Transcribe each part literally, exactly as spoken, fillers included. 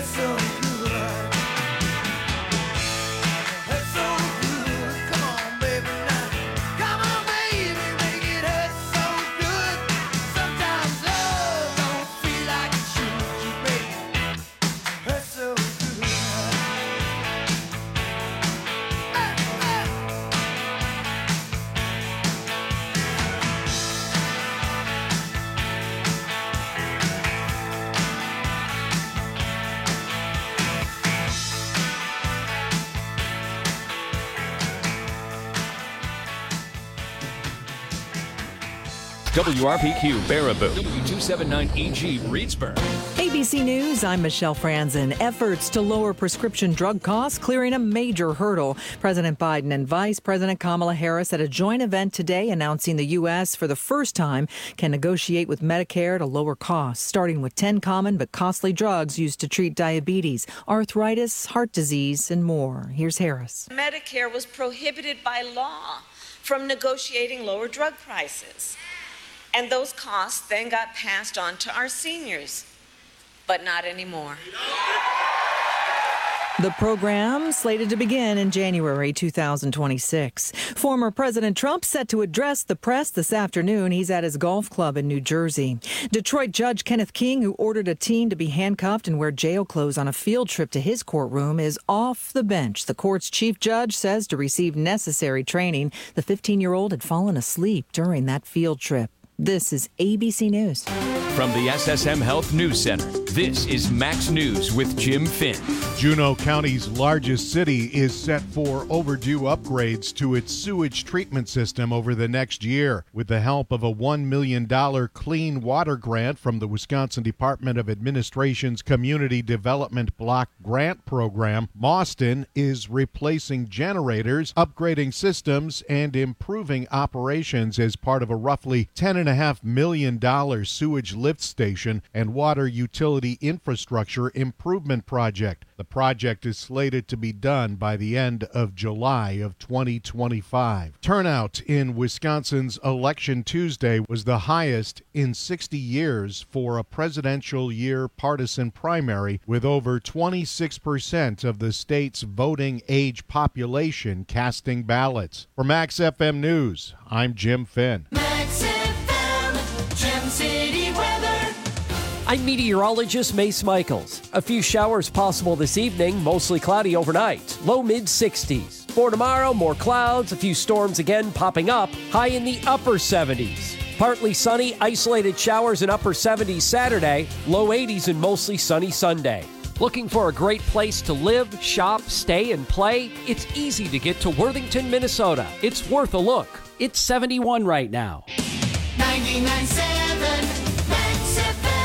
W R P Q Baraboo, W two seventy-nine E G Reedsburg. A B C News, I'm Michelle Franzen. Efforts to lower prescription drug costs clearing a major hurdle. President Biden and Vice President Kamala Harris at a joint event today announcing the U S for the first time can negotiate with Medicare to lower costs, starting with ten common but costly drugs used to treat diabetes, arthritis, heart disease, and more. Here's Harris. Medicare was prohibited by law from negotiating lower drug prices. And those costs then got passed on to our seniors, but not anymore. The program slated to begin in January two thousand twenty-six. Former President Trump set to address the press this afternoon. He's at his golf club in New Jersey. Detroit Judge Kenneth King, who ordered a teen to be handcuffed and wear jail clothes on a field trip to his courtroom, is off the bench. The court's chief judge says to receive necessary training. The fifteen-year-old had fallen asleep during that field trip. This is A B C News. From the S S M Health News Center, this is Max News with Jim Finn. Juneau County's largest city is set for overdue upgrades to its sewage treatment system over the next year. With the help of a one million dollars clean water grant from the Wisconsin Department of Administration's Community Development Block Grant Program, Mauston is replacing generators, upgrading systems, and improving operations as part of a roughly ten point five million dollars sewage lift station and water utility infrastructure improvement project. The project is slated to be done by the end of July of twenty twenty-five. Turnout in Wisconsin's Election Tuesday was the highest in sixty years for a presidential year partisan primary, with over twenty-six percent of the state's voting age population casting ballots. For Max F M News, I'm Jim Finn. Max F M, Gem City weather. I'm meteorologist Mace Michaels. A few showers possible this evening, mostly cloudy overnight. Low mid sixties. For tomorrow, more clouds, a few storms again popping up. High in the upper seventies. Partly sunny, isolated showers in upper seventies Saturday. Low eighties and mostly sunny Sunday. Looking for a great place to live, shop, stay, and play? It's easy to get to Worthington, Minnesota. It's worth a look. It's seventy-one right now. ninety-nine point seven Max F M.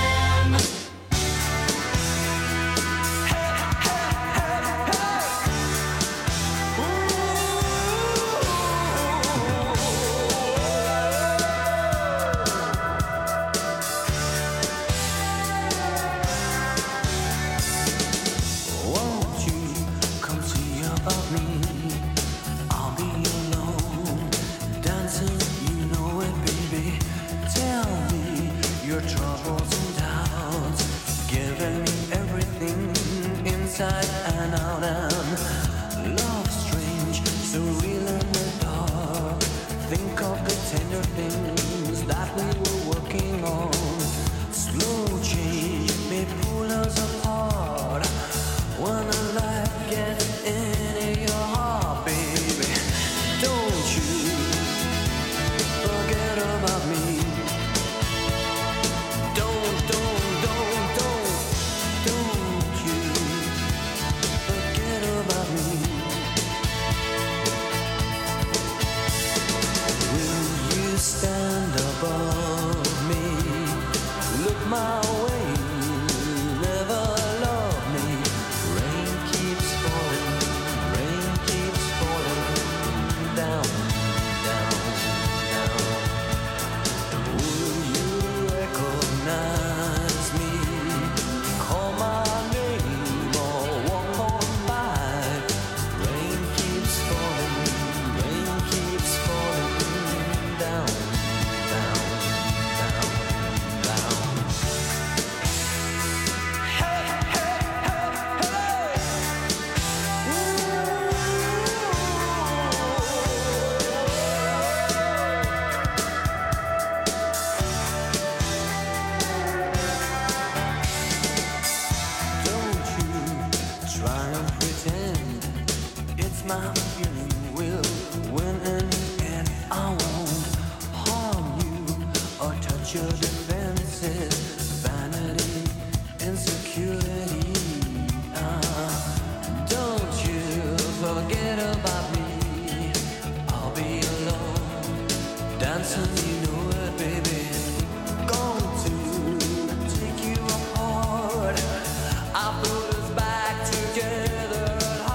Won't you come see about me? I'll be alone, dancing, you know it, baby. Tell me your troubles and doubts, giving me everything inside and out. And love strange, so real in the dark. Think of the tender things that we were working on. Slow change may pull us apart. When a life gets into your heart, baby, don't you forget about me. Don't, don't, don't, don't, don't you forget my feeling will win in the end. I won't harm you or touch your defenses. Vanity, insecurity. Uh, don't you forget about me. I'll be alone, dancing, you know it, baby. Going to take you apart. I put us back together.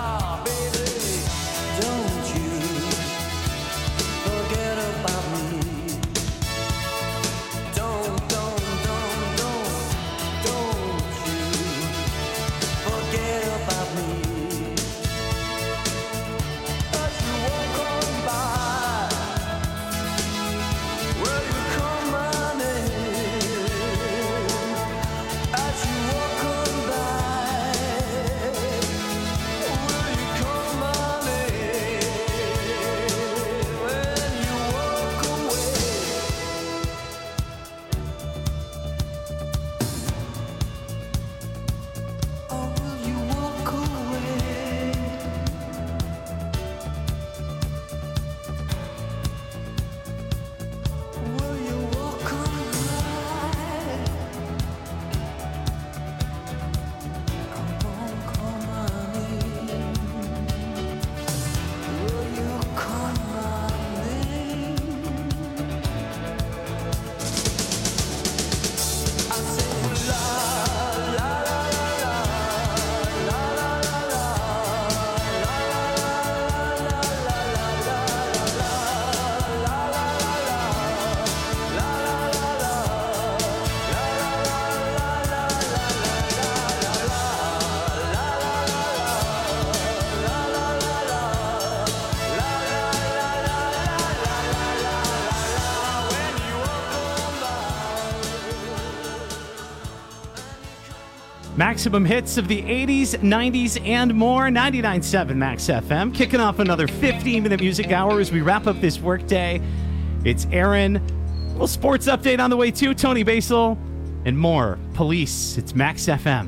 Maximum hits of the eighties, nineties, and more. ninety-nine point seven Max F M. Kicking off another fifteen-minute music hour as we wrap up this workday. It's Aaron. A little sports update on the way too. Tony Basil and more. Police. It's Max F M.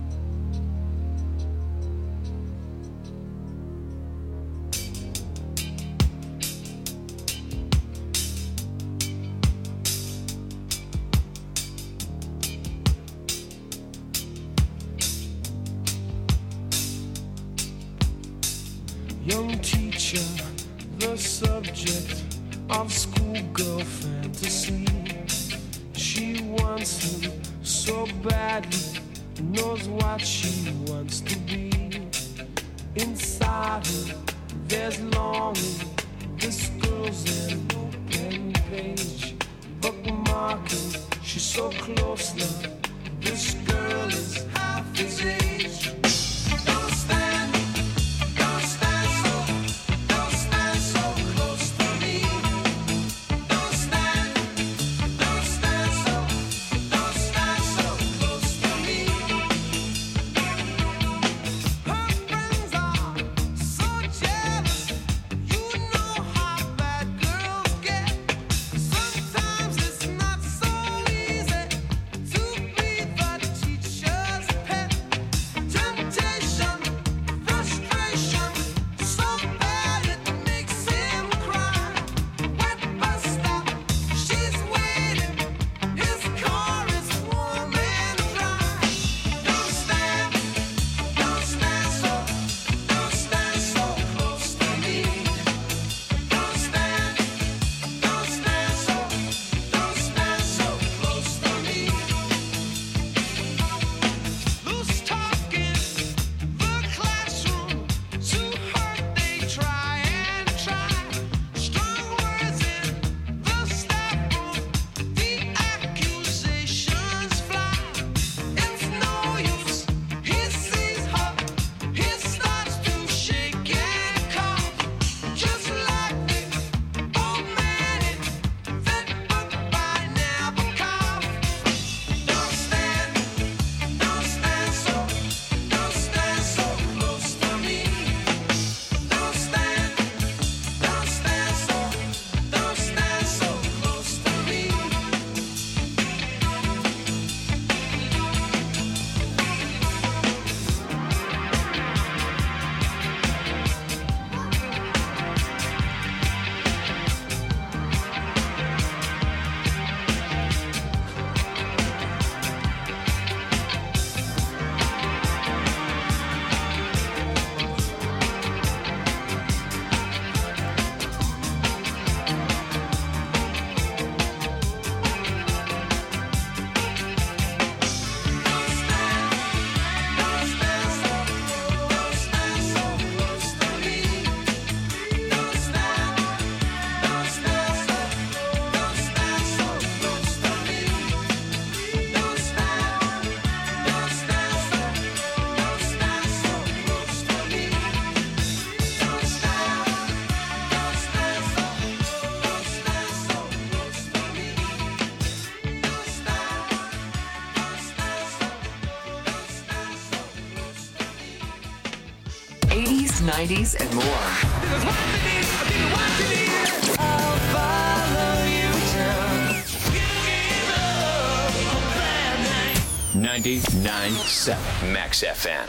Young teacher, the subject of schoolgirl fantasy. She wants him so badly, knows what she wants to be. Inside her, there's longing. This girl's an open page, bookmarking. She's so close now. This girl is half his age. Don't stand. Jump eighties, nineties, and more. ninety-nine point seven Max F M.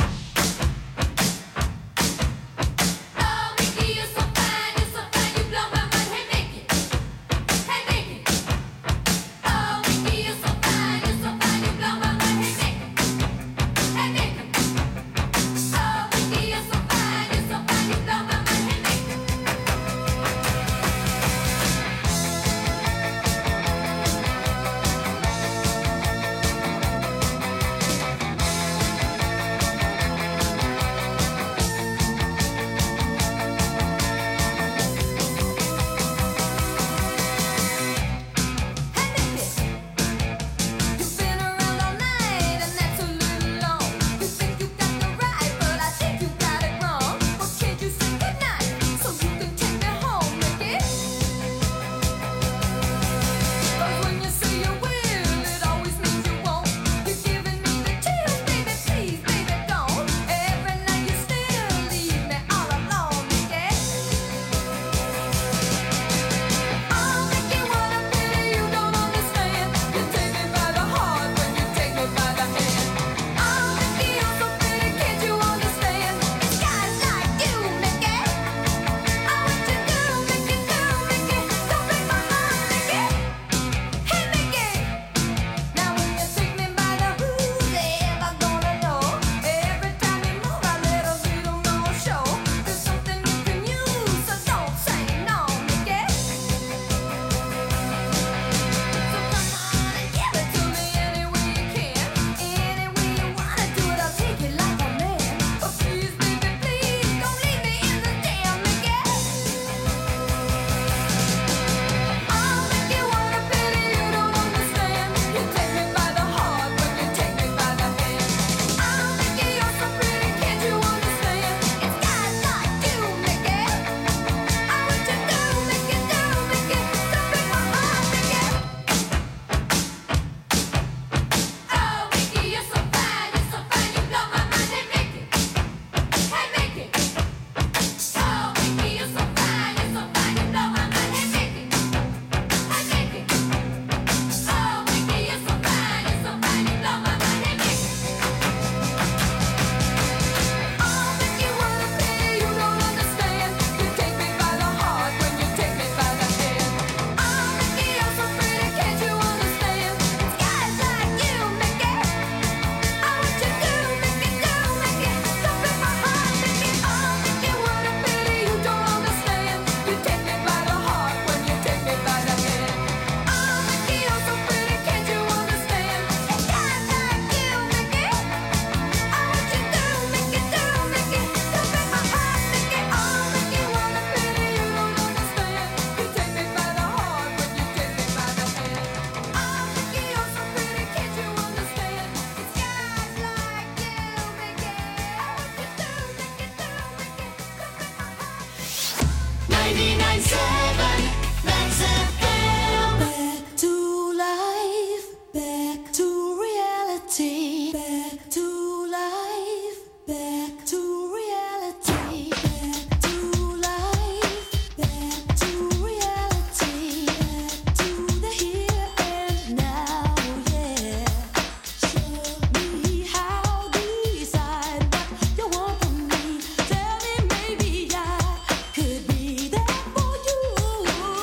Could be there for you.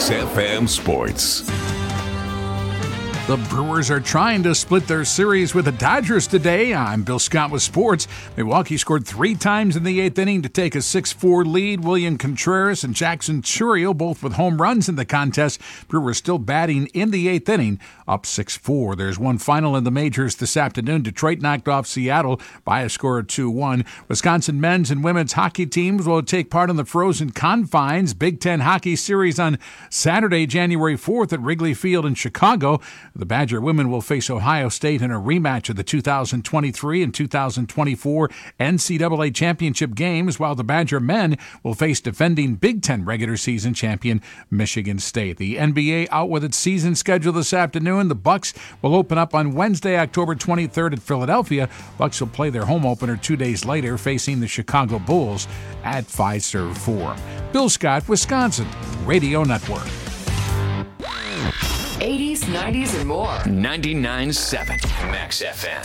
Max F M Sports. The Brewers are trying to split their series with the Dodgers today. I'm Bill Scott with sports. Milwaukee scored three times in the eighth inning to take a six four lead. William Contreras and Jackson Chourio both with home runs in the contest. Brewers still batting in the eighth inning, up six four. There's one final in the majors this afternoon. Detroit knocked off Seattle by a score of two one. Wisconsin men's and women's hockey teams will take part in the Frozen Confines Big Ten Hockey Series on Saturday, January fourth at Wrigley Field in Chicago. The Badger women will face Ohio State in a rematch of the two thousand twenty-three and two thousand twenty-four N C double A championship games, while the Badger men will face defending Big Ten regular season champion Michigan State. The N B A out with its season schedule this afternoon. The Bucks will open up on Wednesday, October twenty-third at Philadelphia. Bucks will play their home opener two days later, facing the Chicago Bulls at Fiserv Forum. Bill Scott, Wisconsin Radio Network. eighties, nineties, and more. ninety-nine point seven Max F M.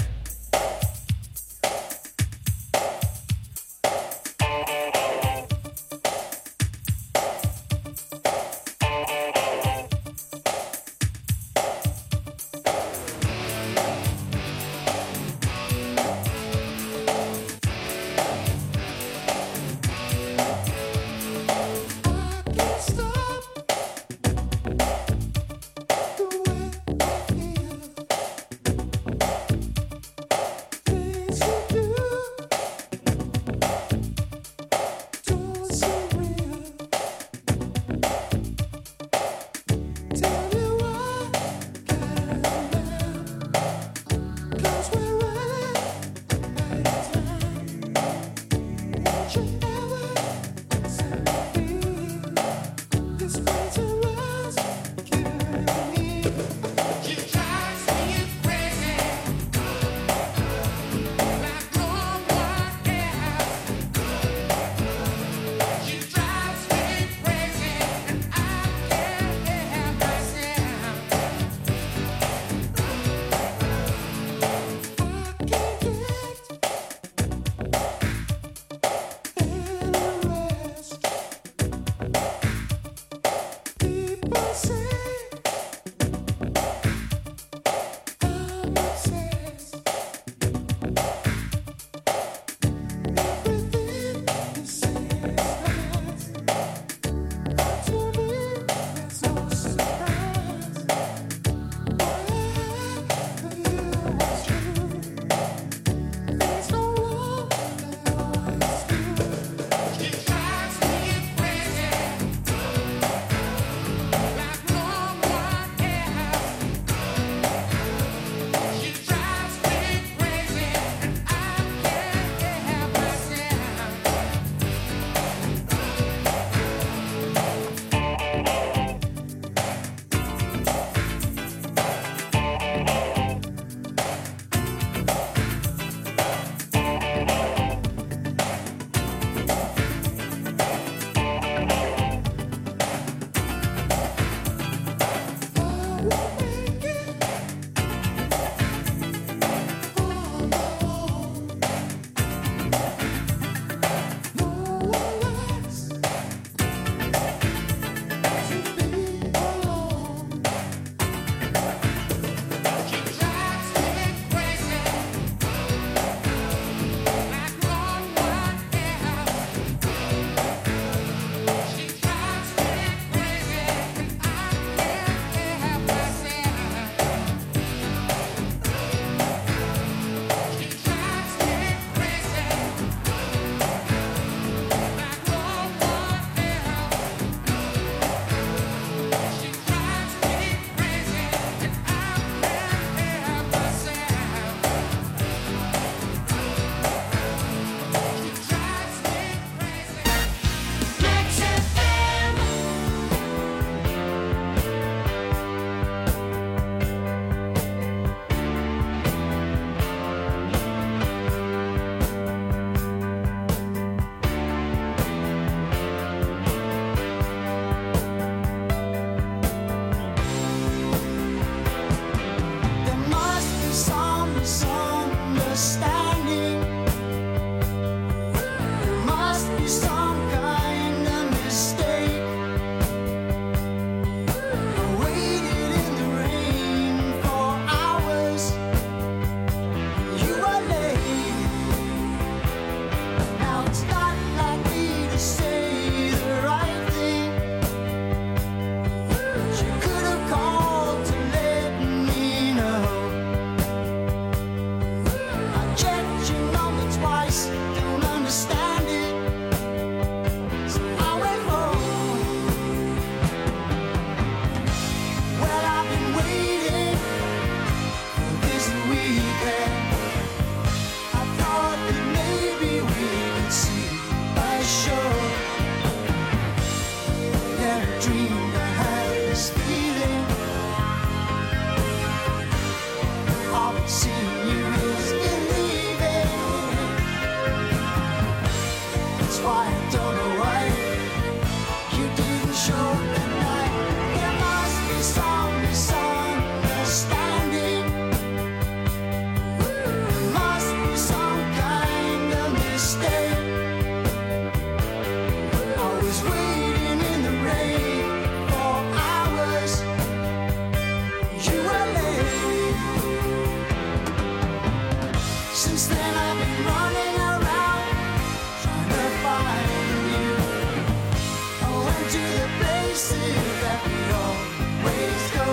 Since then I've been running around trying to find you. I went to the places that we always go.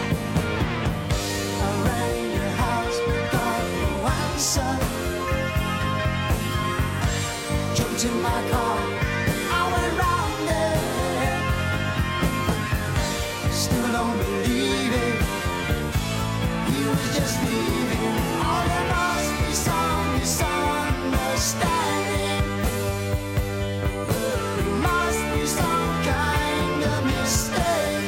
I rang your house, got no answer. Jumped in my car, I went round there. Still don't believe it, he was just leaving. Oh, there must be some misunderstanding. There must be some kind of mistake.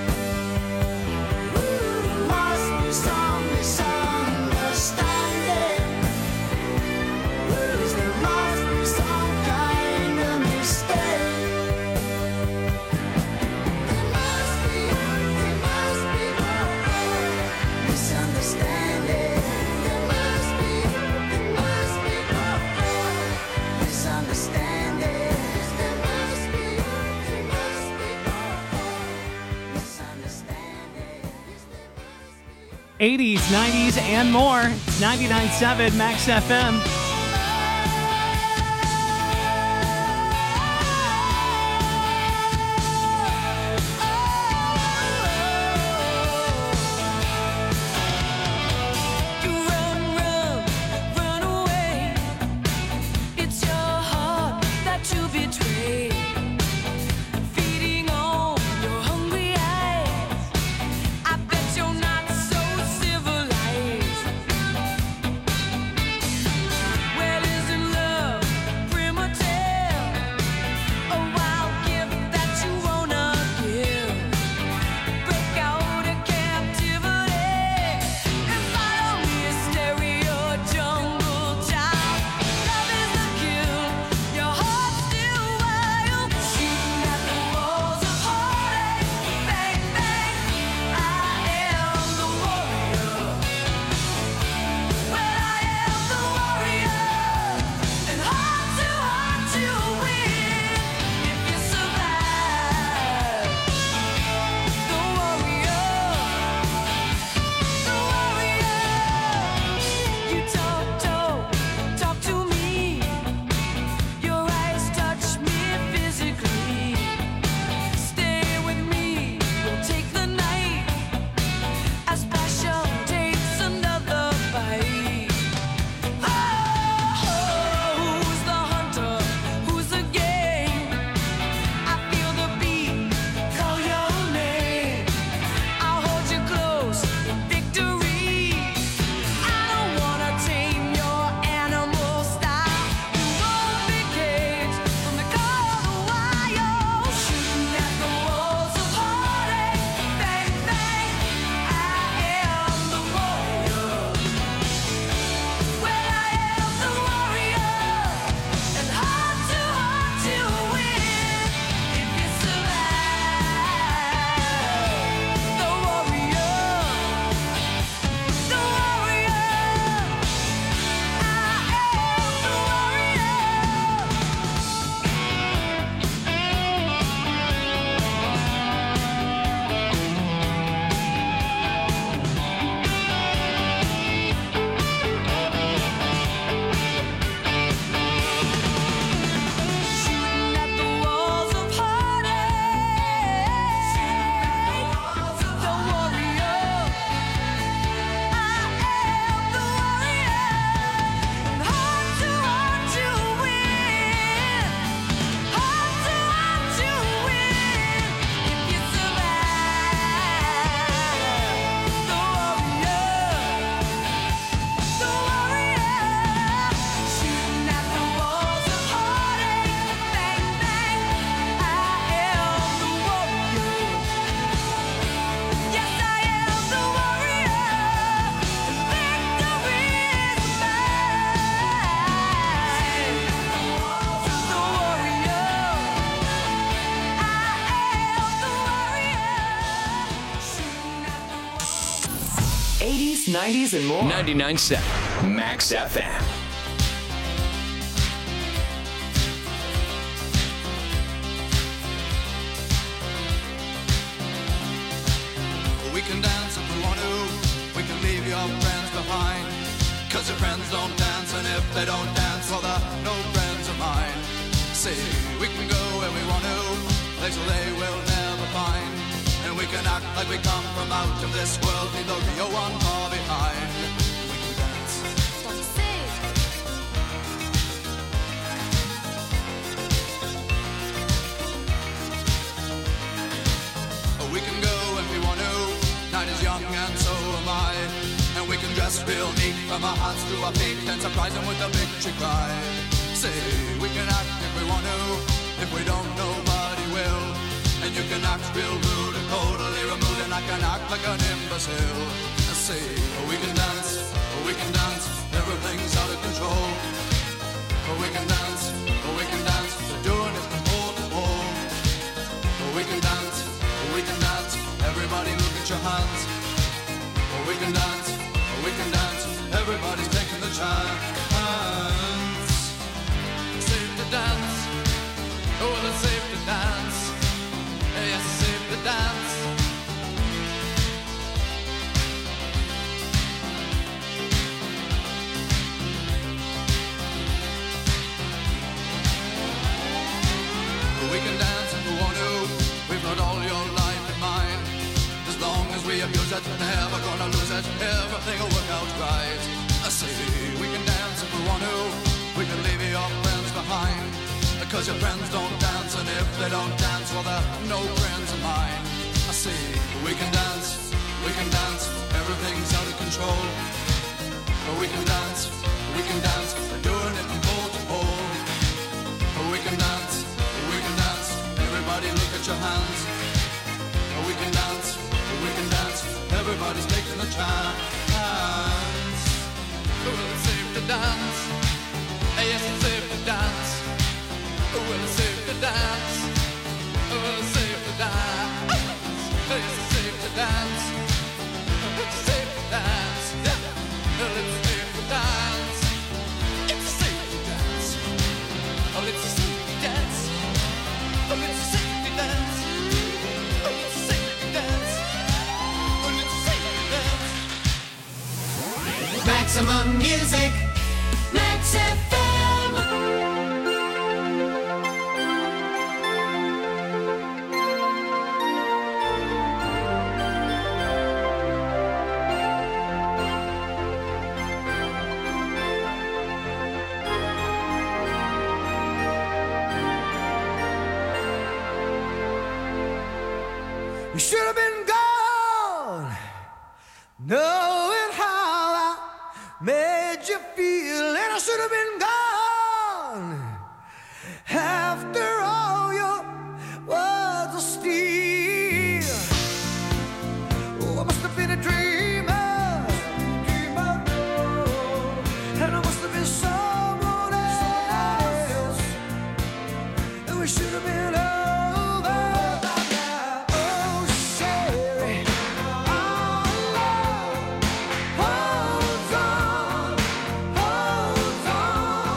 There must be some misunderstanding. Yes, there must be some kind of mistake. There must be, there must be misunderstanding. There must be, there must be misunderstanding. There must be, there must be misunderstanding. eighties, nineties, and more. ninety-nine point seven Max F M. You run, run, run away. It's your heart that you betray. Feeding on your hungry eyes. I bet you're not so civilized. Well, isn't love primitive? A wild gift that you wanna give. Break out of captivity and follow me, a stereo jungle child. Love is the kill, your heart's still wild. Shooting at the walls of heartache, bang bang. I am the warrior. Well, I am the warrior, and hard to hard to win if you survive. The warrior, the warrior. You talk, talk, talk to me. Your eyes touch me physically. Stay with me, we'll take the night as passion takes another bite. Oh, who's the hunter? Who's the game? I feel the beat, call your name. I'll hold you close in victory. I don't wanna tame your animal style. You won't be caged from the cold wild. Shooting at the walls of heartache, bang bang. I am the warrior. Well, I am the warrior, and hard to hard to win if you survive. The warrior, the warrior. I am the Shooting at the walls of heartache. The warrior. I am the warrior. And hard to hard to win. Hard to hard to win if you survive. The warrior. The warrior. Shooting at the walls of heartache, bang bang. I am the warrior. Yes, I am the warrior. Victory is mine. The warrior. I am the warrior. Shooting at the walls. eighties, nineties, and more. ninety-nine point seven Max F M. We can dance if we want to. We can leave your friends behind. Cause your friends don't dance, and if they don't dance, well, they're no friends of mine. See, we can go where we want to, places they will never find. And we can act like we come from out of this world, leave the real one far behind. We can dance. We can go if we want to, night is young and so am I. And we can dress real neat from our hearts to our feet and surprise them with a victory cry. Say, we can act if we want to, if we don't, nobody will. And you can act real rude and totally removed, and I can act like an imbecile. Say, we can dance, we can dance, everything's out of control. We can dance, we can dance, we're doing it from pole to pole. We can dance, we can dance, everybody look at your hands. We can dance, we can dance, everybody's taking the chance. Safe to dance, oh, it's safe to dance. Yes, it's safe to dance. We can dance if we want to, we've got all your life in mind. As long as we abuse it, never gonna lose it, everything will work out right. I say, we can dance if we want to, we can leave your friends behind. Cause your friends don't dance, and if they don't dance, well, they're no friends of mine. I say, we can dance, we can dance, everything's out of control. We can dance, we can dance, we're doing it from pole to pole. We can dance, we can dance, everybody look at your hands. We can dance, we can dance, everybody's taking the chance. Well, it's safe to dance, yes, it's safe to dance. Well, it's safe to dance, well, it's safe to dance. It's safe to dance, it's safe to dance. Well, it's safe to dance, it's safe to dance. Oh, it's safe to dance, oh, it's safe to dance. Oh, it's safe to dance, oh, it's safe to dance. Maximum music, Max F M. You should have been gone, knowing how I made you feel, and I should have been gone after all your words of steel. Oh, I must have been a dreamer, dreamer, and I must have been someone else, and we should have been over. Hold on, hold on.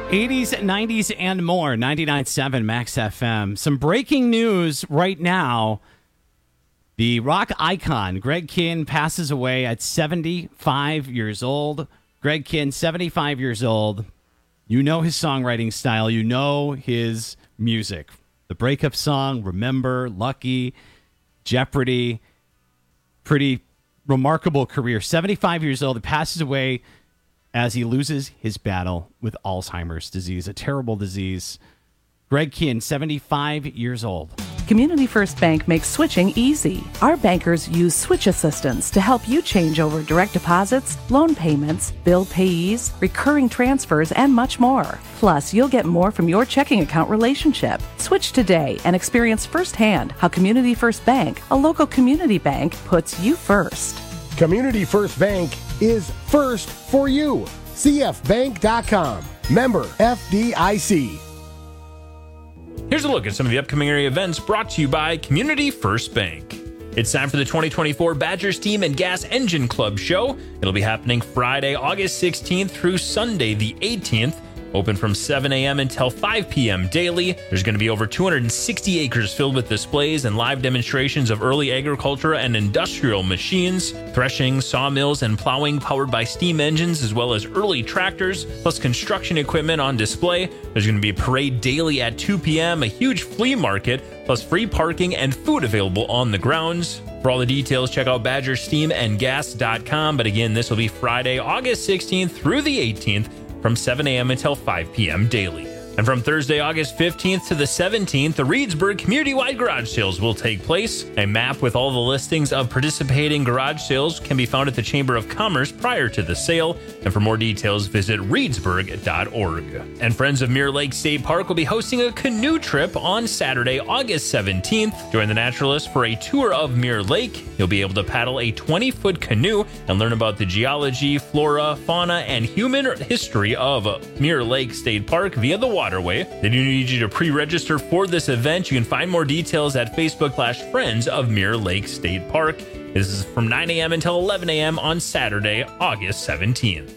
eighties, nineties, and more. ninety-nine point seven Max F M. Some breaking news right now. The rock icon Greg Kihn passes away at seventy-five years old. Greg Kihn, seventy-five years old. You know his songwriting style. You know his music. The breakup song, Remember, Lucky, Jeopardy. Pretty remarkable career. seventy-five years old. He passes away as he loses his battle with Alzheimer's disease, a terrible disease. Greg Kihn, seventy-five years old. Community First Bank makes switching easy. Our bankers use switch assistance to help you change over direct deposits, loan payments, bill payees, recurring transfers, and much more. Plus, you'll get more from your checking account relationship. Switch today and experience firsthand how Community First Bank, a local community bank, puts you first. Community First Bank is first for you. C F bank dot com. Member F D I C. Here's a look at some of the upcoming area events brought to you by Community First Bank. It's time for the twenty twenty-four Badger Steam and Gas Engine Club Show. It'll be happening Friday, August sixteenth through Sunday, the eighteenth. Open from seven a.m. until five p.m. daily. There's going to be over two hundred sixty acres filled with displays and live demonstrations of early agriculture and industrial machines, threshing, sawmills, and plowing powered by steam engines, as well as early tractors, plus construction equipment on display. There's going to be a parade daily at two p.m., a huge flea market, plus free parking and food available on the grounds. For all the details, check out badger steam and gas dot com. But again, this will be Friday, August sixteenth through the eighteenth, from seven a.m. until five p.m. daily. And from Thursday, August fifteenth to the seventeenth, the Reedsburg Community-Wide Garage Sales will take place. A map with all the listings of participating garage sales can be found at the Chamber of Commerce prior to the sale. And for more details, visit reedsburg dot org. And Friends of Mirror Lake State Park will be hosting a canoe trip on Saturday, August seventeenth. Join the naturalist for a tour of Mirror Lake. You'll be able to paddle a twenty-foot canoe and learn about the geology, flora, fauna, and human history of Mirror Lake State Park via the waterway. They do need you to pre-register for this event. You can find more details at Facebook slash Friends of Mirror Lake State Park. This is from nine a.m. until eleven a.m. on Saturday, August seventeenth.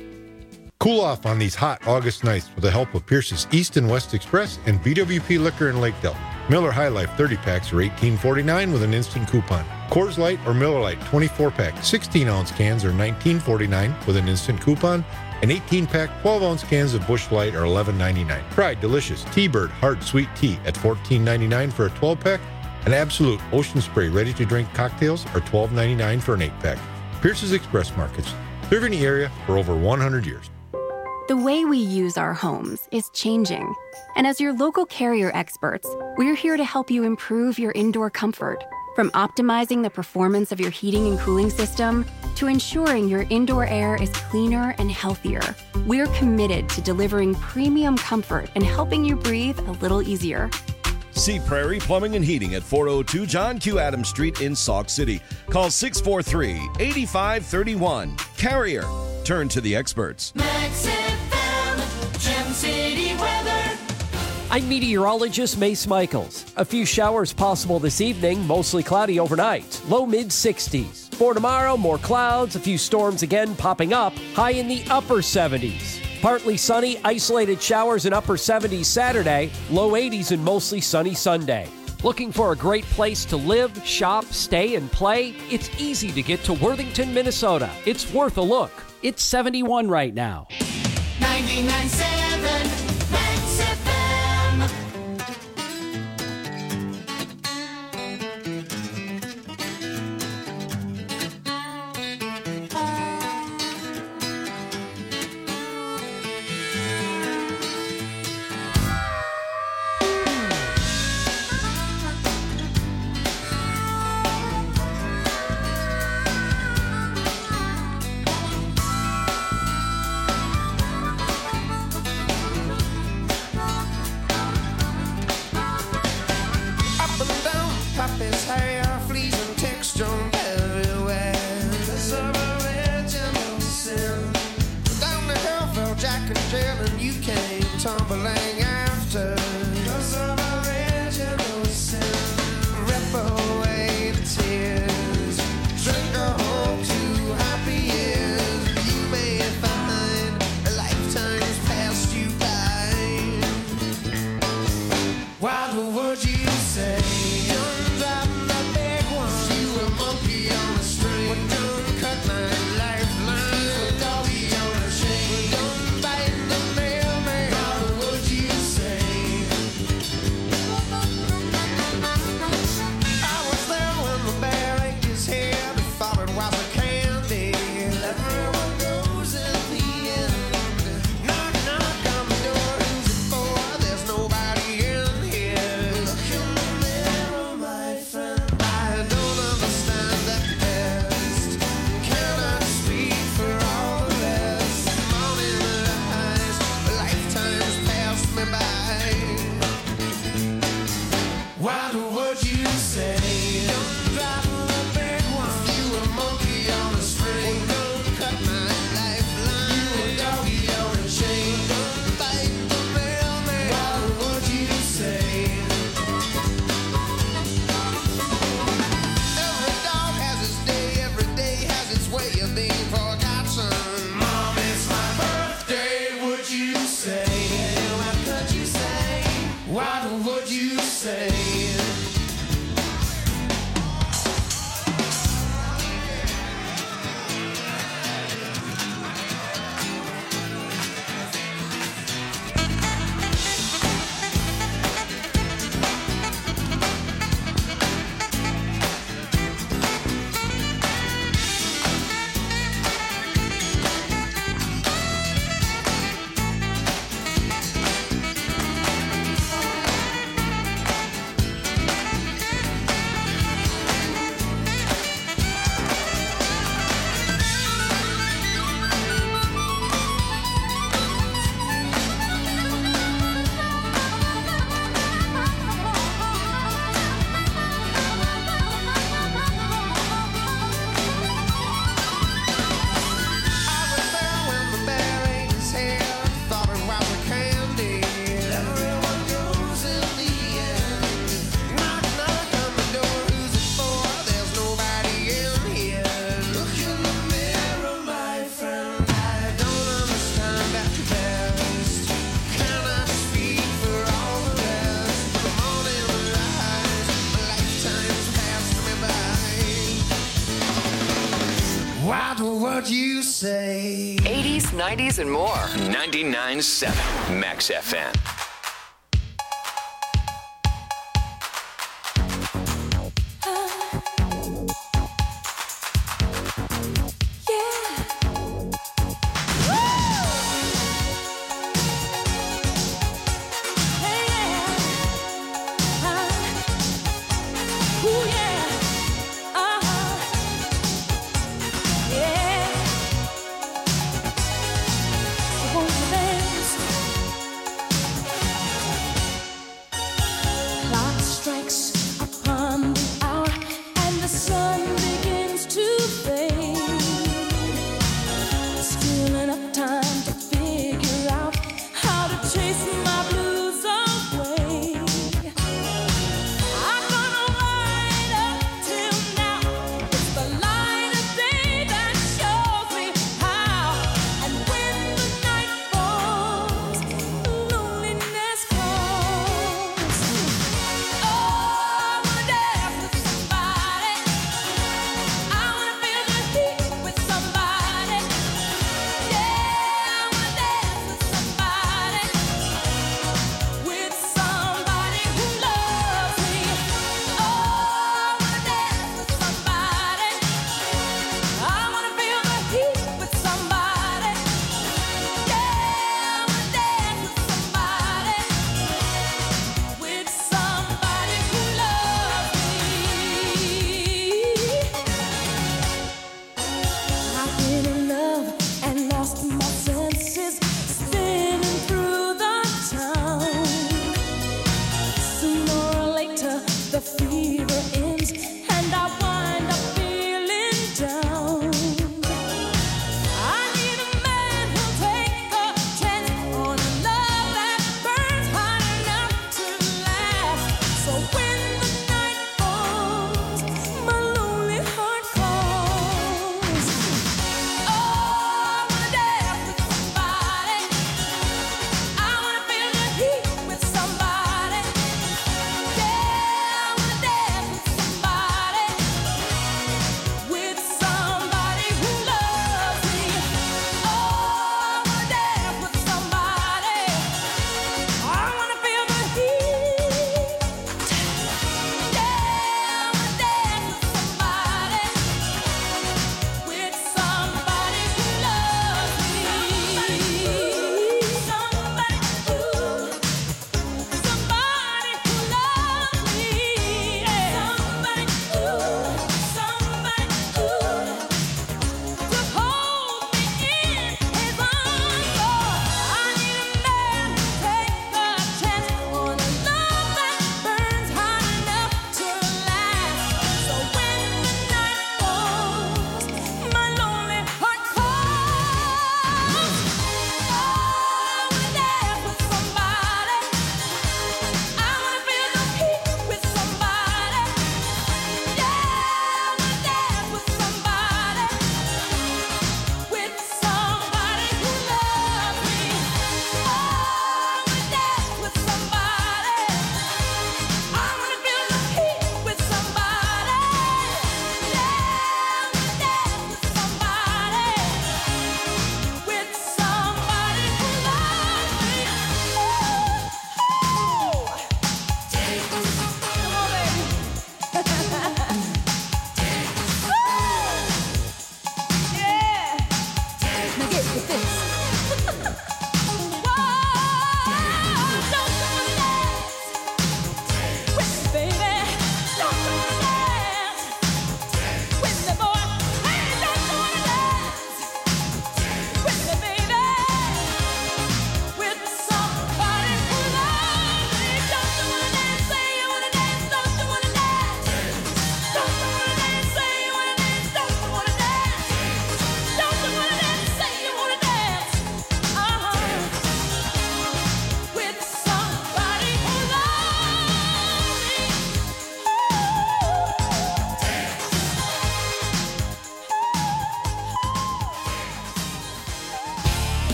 Cool off on these hot August nights with the help of Pierce's East and West Express and B W P Liquor in Lake Delta. Miller High Life thirty packs are eighteen forty-nine with an instant coupon. Coors Light or Miller Lite twenty-four pack sixteen ounce cans are nineteen forty-nine with an instant coupon. And eighteen pack twelve ounce cans of Busch Light are eleven ninety-nine. Pride Delicious T-Bird Hard Sweet Tea at fourteen ninety-nine for a twelve pack. And Absolute Ocean Spray Ready to Drink Cocktails are twelve ninety-nine for an eight pack. Pierce's Express Markets, serving the area for over one hundred years. The way we use our homes is changing. And as your local Carrier experts, we're here to help you improve your indoor comfort. From optimizing the performance of your heating and cooling system to ensuring your indoor air is cleaner and healthier, we're committed to delivering premium comfort and helping you breathe a little easier. See Prairie Plumbing and Heating at four oh two John Q. Adams Street in Sauk City. Call six four three, eight five three one. Carrier. Turn to the experts. Max F M, Gem City weather. I'm meteorologist Mace Michaels. A few showers possible this evening, mostly cloudy overnight. Low mid sixties. For tomorrow, more clouds, a few storms again popping up, high in the upper seventies. Partly sunny, isolated showers in upper seventies Saturday, low eighties and mostly sunny Sunday. Looking for a great place to live, shop, stay, and play? It's easy to get to Worthington, Minnesota. It's worth a look. It's seventy-one right now. ninety-nine point seven Max F M. Tumbling after, 'cause of original sin. Rip away the tears, drink a home to happy years. You may find a lifetime's passed you by. say. eighties, nineties, and more. ninety-nine point seven Max F M. Ooh, yeah. Uh-huh. Yeah.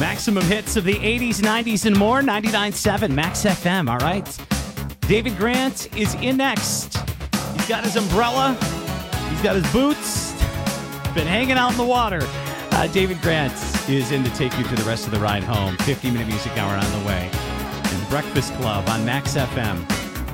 Maximum hits of the eighties, nineties, and more. ninety-nine point seven Max F M, all right? David Grant is in next. He's got his umbrella. He's got his boots. Been hanging out in the water. Uh, David Grant is in to take you to the rest of the ride home. fifteen-minute music hour on the way. In the Breakfast Club on Max F M.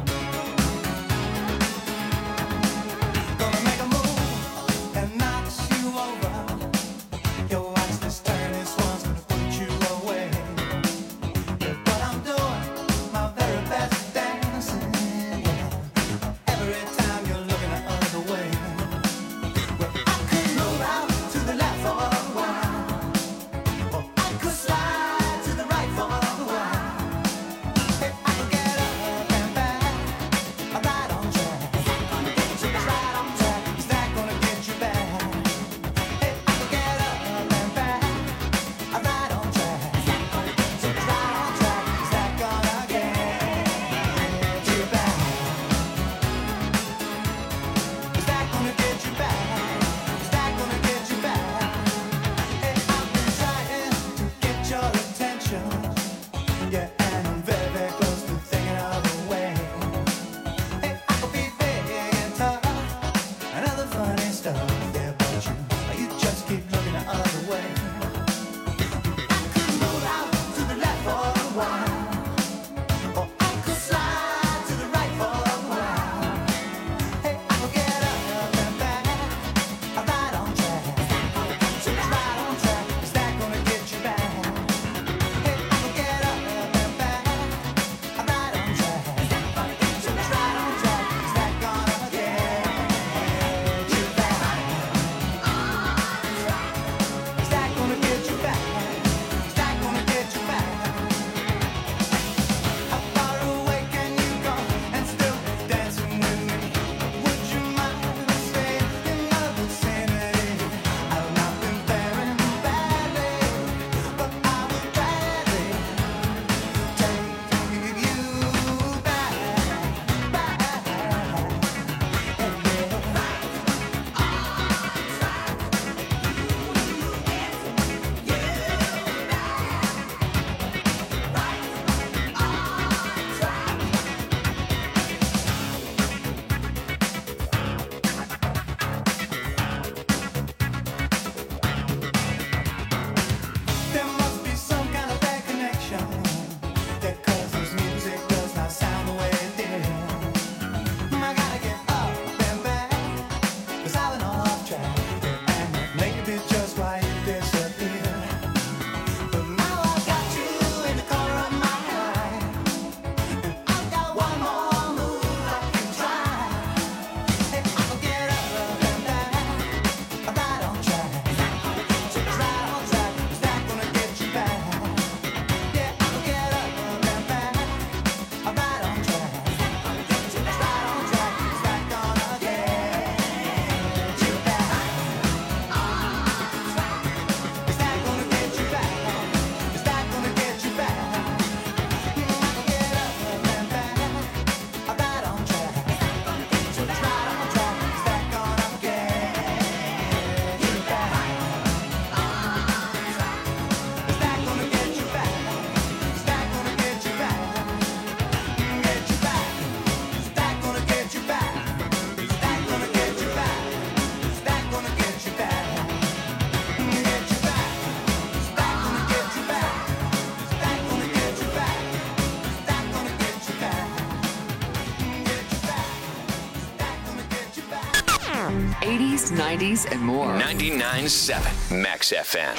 eighties, nineties, and more. ninety-nine point seven Max F M.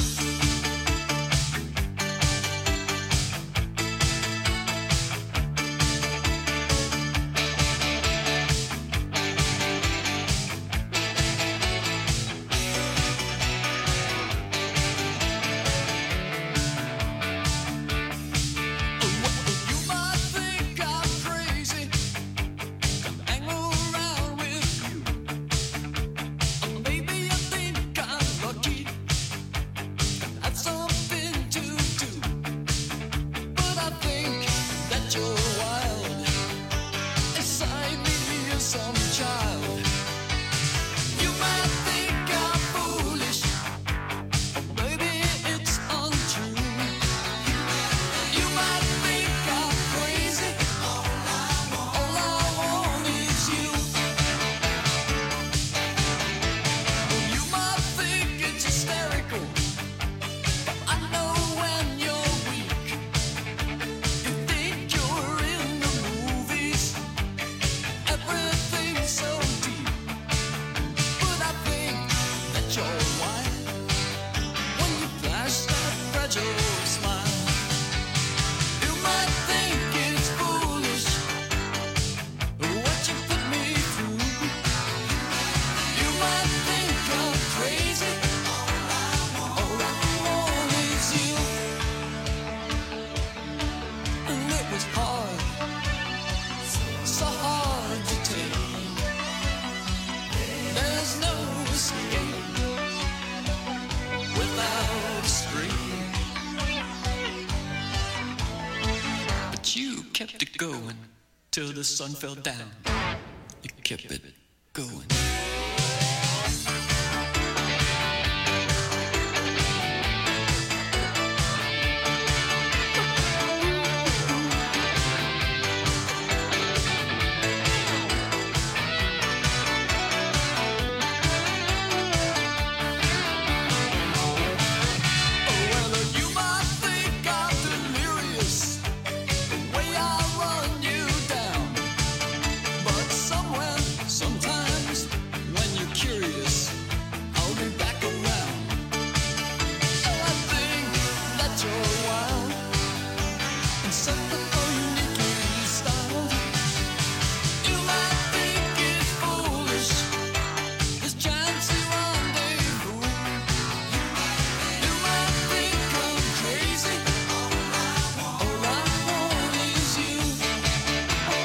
at your smile. You might think it's foolish what you put me through. You might think I'm crazy. All I want is you. And it was hard, so hard to take. There's no escape without a scream. But you kept it going till the sun fell down. You kept it going.